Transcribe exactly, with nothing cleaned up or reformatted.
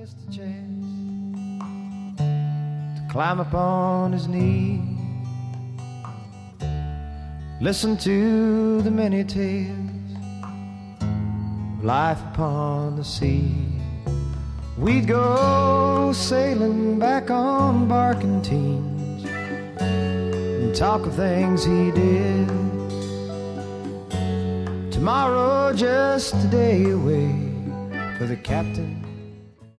missed a chance to climb upon his knee, listen to the many tales of life upon the sea. We'd go sailing back on barkentines and talk of things he did. Tomorrow just a day away, for the captain